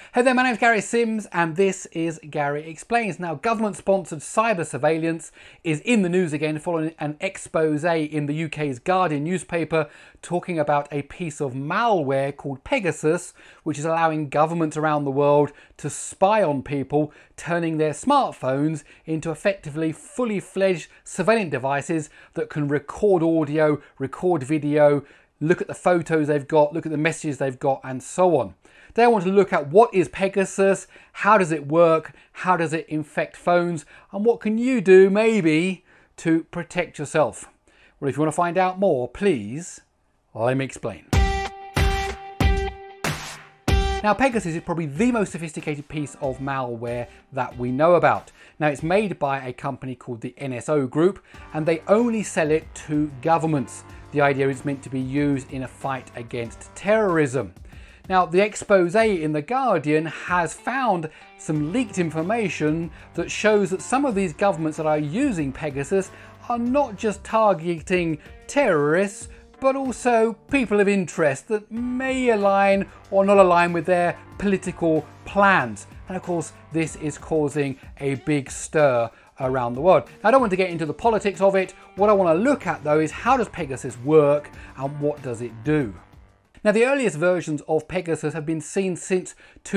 Hey there, my name is Gary Sims and this is Gary Explains. Now, government-sponsored cyber surveillance is in the news again following an expose in the UK's Guardian newspaper talking about a piece of malware called Pegasus, which is allowing governments around the world to spy on people, turning their smartphones into effectively fully fledged surveillance devices that can record audio, record video, look at the photos they've got, look at the messages they've got, and so on. They want to look at what is Pegasus, how does it work, how does it infect phones, and what can you do maybe to protect yourself. Well, if you want to find out more, please let me explain. Now, Pegasus is probably the most sophisticated piece of malware that we know about. Now, it's made by a company called the NSO Group, and they only sell it to governments. The idea is meant to be used in a fight against terrorism. Now, the expose in The Guardian has found some leaked information that shows that some of these governments that are using Pegasus are not just targeting terrorists, but also people of interest that may align or not align with their political plans. And of course, this is causing a big stir around the world. Now, I don't want to get into the politics of it. What I want to look at though is how does Pegasus work and what does it do? Now, the earliest versions of Pegasus have been seen since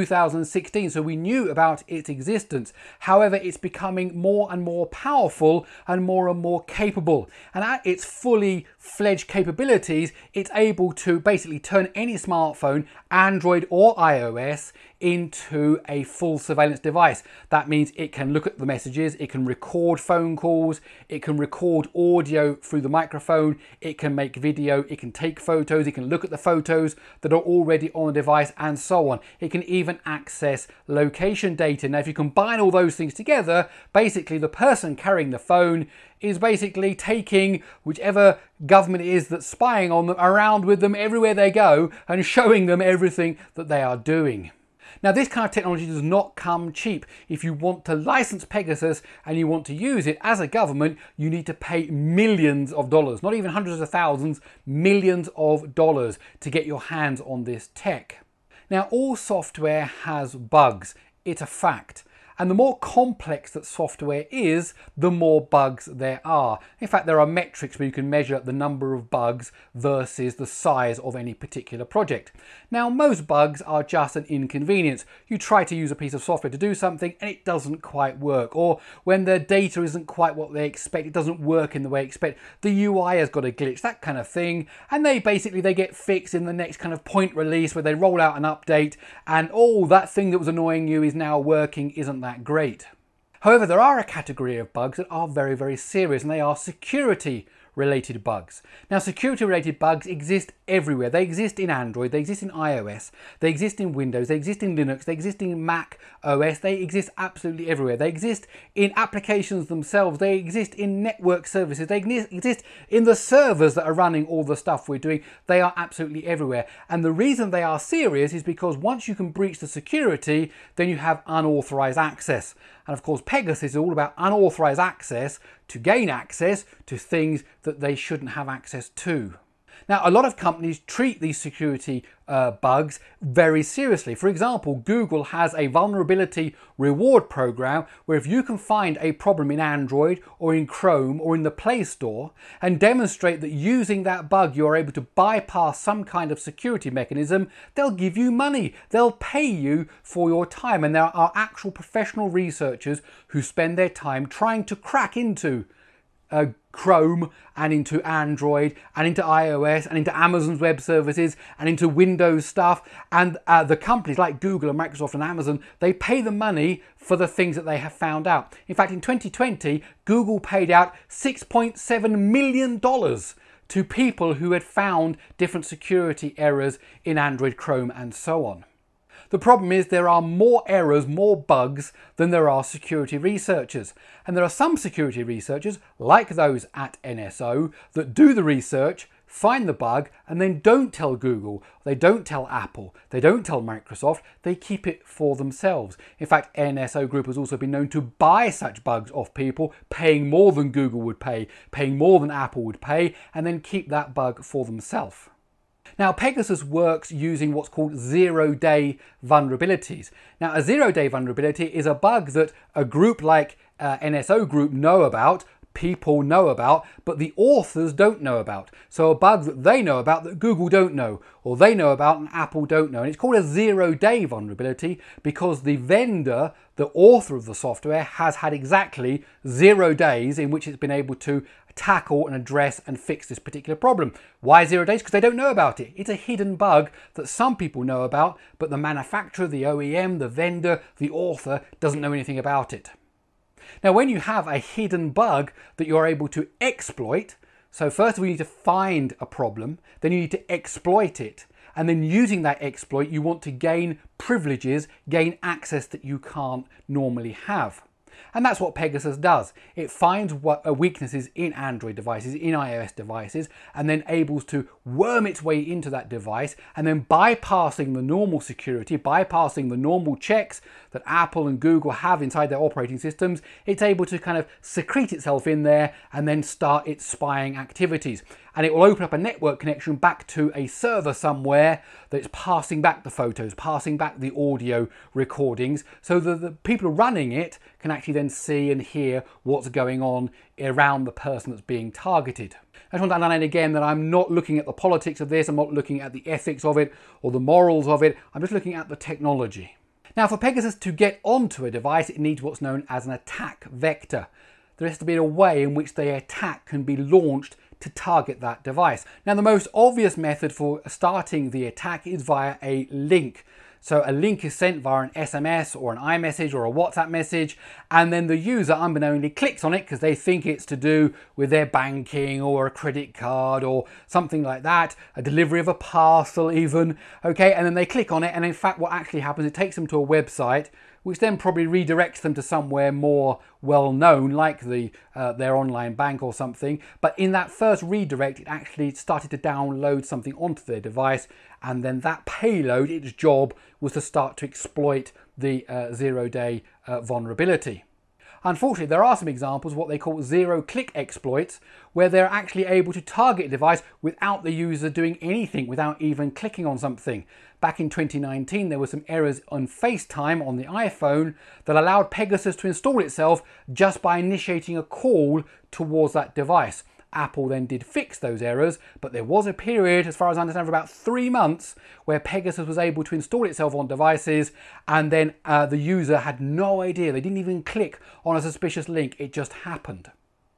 2016, so we knew about its existence. However, it's becoming more and more powerful and more capable. And at its fully fledged capabilities, it's able to basically turn any smartphone, Android or iOS, into a full surveillance device. That means it can look at the messages, it can record phone calls, it can record audio through the microphone, it can make video, it can take photos, it can look at the photos that are already on the device, and so on. It can even access location data. Now, if you combine all those things together, basically the person carrying the phone is basically taking whichever government it is that's spying on them around with them everywhere they go and showing them everything that they are doing. Now, this kind of technology does not come cheap. If you want to license Pegasus and you want to use it as a government, you need to pay millions of dollars, not even hundreds of thousands, millions of dollars to get your hands on this tech. Now, all software has bugs. It's a fact. And the more complex that software is, the more bugs there are. In fact, there are metrics where you can measure the number of bugs versus the size of any particular project. Now, most bugs are just an inconvenience. You try to use a piece of software to do something and it doesn't quite work. Or when the data isn't quite what they expect, it doesn't work in the way they expect. The UI has got a glitch, that kind of thing. And they get fixed in the next kind of point release where they roll out an update and oh, that thing that was annoying you is now working, isn't that great? However, there are a category of bugs that are very serious, and they are security related bugs. Now, security related bugs exist everywhere. They exist in Android, they exist in iOS, they exist in Windows, they exist in Linux, they exist in Mac OS, they exist absolutely everywhere. They exist in applications themselves, they exist in network services, they exist in the servers that are running all the stuff we're doing. They are absolutely everywhere. And the reason they are serious is because once you can breach the security, then you have unauthorized access. And of course, Pegasus is all about unauthorized access to gain access to things that they shouldn't have access to. Now, a lot of companies treat these security bugs very seriously. For example, Google has a vulnerability reward program where if you can find a problem in Android or in Chrome or in the Play Store and demonstrate that using that bug you're able to bypass some kind of security mechanism, they'll give you money. They'll pay you for your time. And there are actual professional researchers who spend their time trying to crack into Chrome and into Android and into iOS and into Amazon's web services and into Windows stuff, and the companies like Google and Microsoft and Amazon, they pay the money for the things that they have found out. In fact, in 2020, Google paid out $6.7 million to people who had found different security errors in Android, Chrome, and so on. The problem is there are more errors, more bugs than there are security researchers. And there are some security researchers, like those at NSO, that do the research, find the bug, and then don't tell Google, they don't tell Apple, they don't tell Microsoft, they keep it for themselves. In fact, NSO Group has also been known to buy such bugs off people, paying more than Google would pay, paying more than Apple would pay, and then keep that bug for themselves. Now, Pegasus works using what's called zero-day vulnerabilities. Now, a zero-day vulnerability is a bug that a group like NSO Group know about, people know about, but the authors don't know about. So a bug that they know about that Google don't know, or they know about and Apple don't know. And it's called a zero-day vulnerability because the vendor, the author of the software, has had exactly 0 days in which it's been able to tackle and address and fix this particular problem. Why 0 days? Because they don't know about it. It's a hidden bug that some people know about, but the manufacturer, the OEM, the vendor, the author doesn't know anything about it. Now, when you have a hidden bug that you're able to exploit, so first of all you need to find a problem, then you need to exploit it, and then using that exploit you want to gain privileges, gain access that you can't normally have. And that's what Pegasus does. It finds weaknesses in Android devices, in iOS devices, and then able to worm its way into that device, and then bypassing the normal security, bypassing the normal checks that Apple and Google have inside their operating systems, it's able to kind of secrete itself in there and then start its spying activities. And it will open up a network connection back to a server somewhere that's passing back the photos, passing back the audio recordings, so that the people running it can actually then see and hear what's going on around the person that's being targeted. I just want to underline again that I'm not looking at the politics of this, I'm not looking at the ethics of it or the morals of it, I'm just looking at the technology. Now, for Pegasus to get onto a device, it needs what's known as an attack vector. There has to be a way in which the attack can be launched to target that device. Now, the most obvious method for starting the attack is via a link. So a link is sent via an SMS or an iMessage or a WhatsApp message, and then the user unbeknownly clicks on it because they think it's to do with their banking or a credit card or something like that, a delivery of a parcel even, okay, and then they click on it, and in fact what actually happens, it takes them to a website which then probably redirects them to somewhere more well known, like their online bank or something. But in that first redirect, it actually started to download something onto their device, and then that payload, its job was to start to exploit the zero-day vulnerability. Unfortunately, there are some examples of what they call zero-click exploits, where they're actually able to target a device without the user doing anything, without even clicking on something. Back in 2019, there were some errors on FaceTime on the iPhone that allowed Pegasus to install itself just by initiating a call towards that device. Apple then did fix those errors, but there was a period, as far as I understand, for about 3 months where Pegasus was able to install itself on devices, and then the user had no idea. They didn't even click on a suspicious link. It just happened.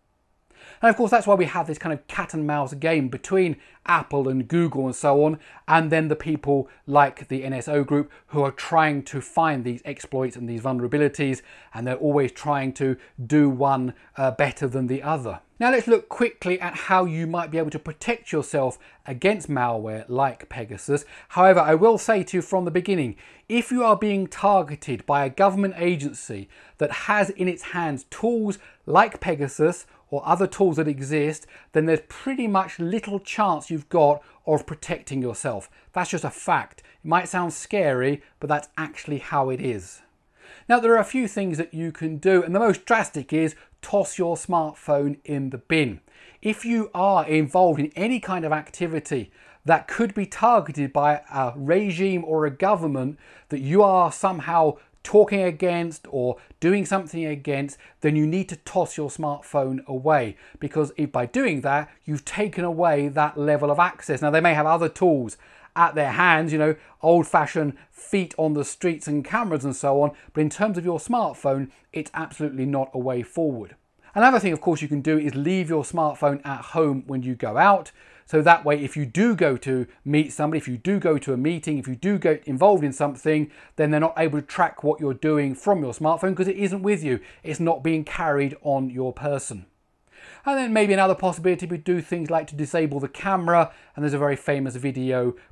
And of course, that's why we have this kind of cat and mouse game between Apple and Google and so on, and then the people like the NSO Group who are trying to find these exploits and these vulnerabilities, and they're always trying to do one better than the other. Now let's look quickly at how you might be able to protect yourself against malware like Pegasus. However, I will say to you from the beginning, if you are being targeted by a government agency that has in its hands tools like Pegasus or other tools that exist, then there's pretty much little chance you've got of protecting yourself. That's just a fact. It might sound scary, but that's actually how it is. Now, there are a few things that you can do, and the most drastic is toss your smartphone in the bin. If you are involved in any kind of activity that could be targeted by a regime or a government that you are somehow talking against or doing something against, then you need to toss your smartphone away, because if by doing that you've taken away that level of access. Now, they may have other tools at their hands, you know, old-fashioned feet on the streets and cameras and so on, but in terms of your smartphone, it's absolutely not a way forward. Another thing, of course, you can do is leave your smartphone at home when you go out. So that way, if you do go to meet somebody, if you do go to a meeting, if you do get involved in something, then they're not able to track what you're doing from your smartphone because it isn't with you. It's not being carried on your person. And then maybe another possibility would do things like to disable the camera, and there's a very famous video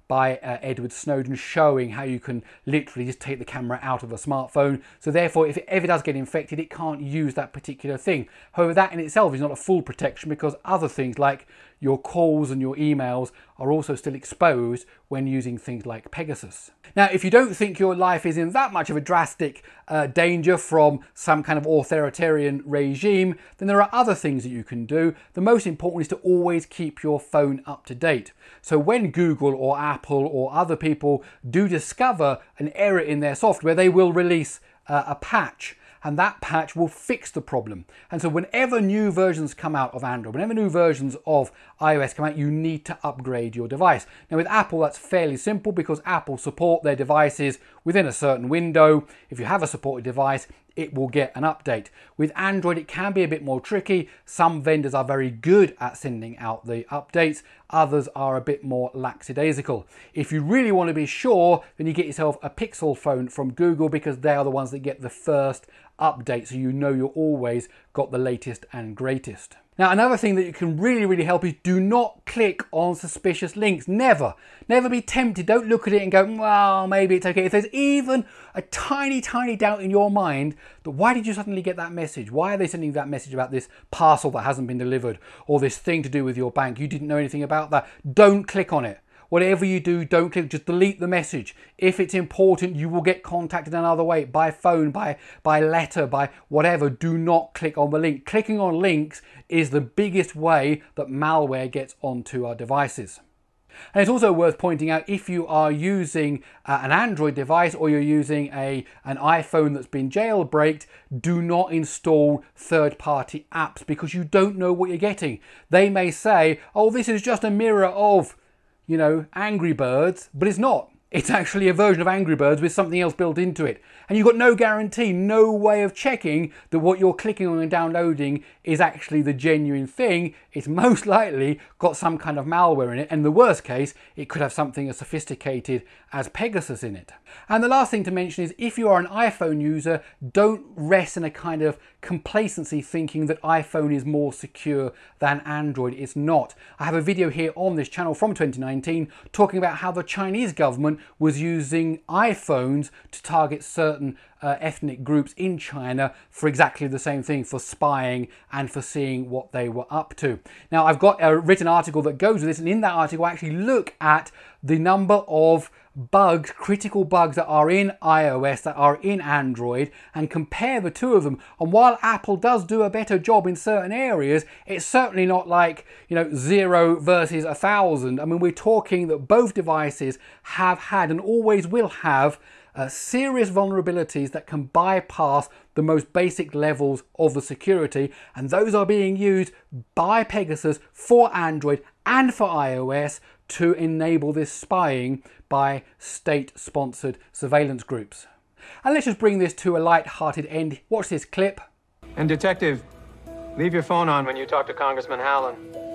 by Edward Snowden, showing how you can literally just take the camera out of a smartphone. So therefore, if it ever does get infected, it can't use that particular thing. However, that in itself is not a full protection, because other things like your calls and your emails are also still exposed when using things like Pegasus. Now, if you don't think your life is in that much of a drastic danger from some kind of authoritarian regime, then there are other things that you can do. The most important is to always keep your phone up to date. So when Google or Apple or other people do discover an error in their software, they will release a patch, and that patch will fix the problem. And so whenever new versions come out of Android, whenever new versions of iOS come out, you need to upgrade your device. Now with Apple, that's fairly simple, because Apple support their devices within a certain window. If you have a supported device, it will get an update. With Android, it can be a bit more tricky. Some vendors are very good at sending out the updates. Others are a bit more lackadaisical. If you really want to be sure, then you get yourself a Pixel phone from Google, because they are the ones that get the first update, so you know you're always got the latest and greatest. Now, another thing that can really help is do not click on suspicious links. Never be tempted. Don't look at it and go, well, maybe it's okay. If there's even a tiny doubt in your mind that why did you suddenly get that message? Why are they sending that message about this parcel that hasn't been delivered, or this thing to do with your bank? You didn't know anything about that. Don't click on it. Whatever you do, don't click, just delete the message. If it's important, you will get contacted another way, by phone, by letter, by whatever. Do not click on the link. Clicking on links is the biggest way that malware gets onto our devices. And it's also worth pointing out, if you are using an Android device, or you're using an iPhone that's been jailbreaked, do not install third-party apps, because you don't know what you're getting. They may say, oh, this is just a mirror of, you know, Angry Birds, but it's not. It's actually a version of Angry Birds with something else built into it. And you've got no guarantee, no way of checking that what you're clicking on and downloading is actually the genuine thing. It's most likely got some kind of malware in it. And in the worst case, it could have something as sophisticated as Pegasus in it. And the last thing to mention is, if you are an iPhone user, don't rest in a kind of complacency thinking that iPhone is more secure than Android. It's not. I have a video here on this channel from 2019 talking about how the Chinese government was using iPhones to target certain ethnic groups in China for exactly the same thing, for spying and for seeing what they were up to. Now, I've got a written article that goes with this, and in that article I actually look at the number of bugs, critical bugs that are in iOS, that are in Android, and compare the two of them. And while Apple does do a better job in certain areas, it's certainly not like, you know, 0 versus 1,000. I mean, we're talking that both devices have had and always will have serious vulnerabilities that can bypass the most basic levels of the security, and those are being used by Pegasus for Android and for iOS to enable this spying by state-sponsored surveillance groups. And let's just bring this to a light-hearted end. Watch this clip. And detective, leave your phone on when you talk to Congressman Howland.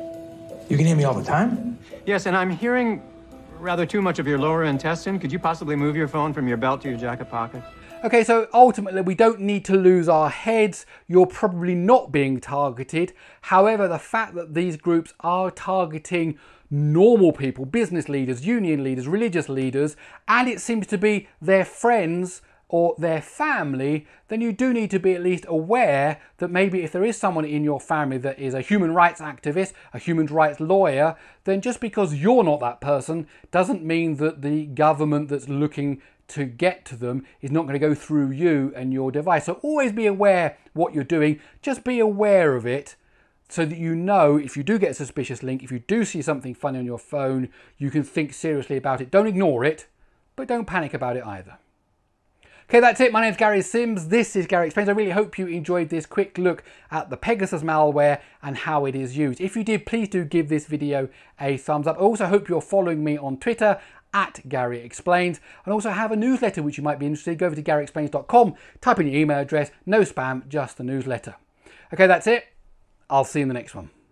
You can hear me all the time? Yes, and I'm hearing rather too much of your lower intestine. Could you possibly move your phone from your belt to your jacket pocket? Okay, so ultimately we don't need to lose our heads. You're probably not being targeted. However, the fact that these groups are targeting normal people, business leaders, union leaders, religious leaders, and it seems to be their friends or their family, then you do need to be at least aware that maybe if there is someone in your family that is a human rights activist, a human rights lawyer, then just because you're not that person doesn't mean that the government that's looking to get to them is not going to go through you and your device. So always be aware what you're doing. Just be aware of it, so that you know if you do get a suspicious link, if you do see something funny on your phone, you can think seriously about it. Don't ignore it, but don't panic about it either. Okay, that's it. My name's Gary Sims. This is Gary Explains. I really hope you enjoyed this quick look at the Pegasus malware and how it is used. If you did, please do give this video a thumbs up. I also hope you're following me on Twitter at Gary Explains, and also have a newsletter which you might be interested in. Go over to GaryExplains.com, type in your email address, no spam, just the newsletter. Okay, that's it. I'll see you in the next one.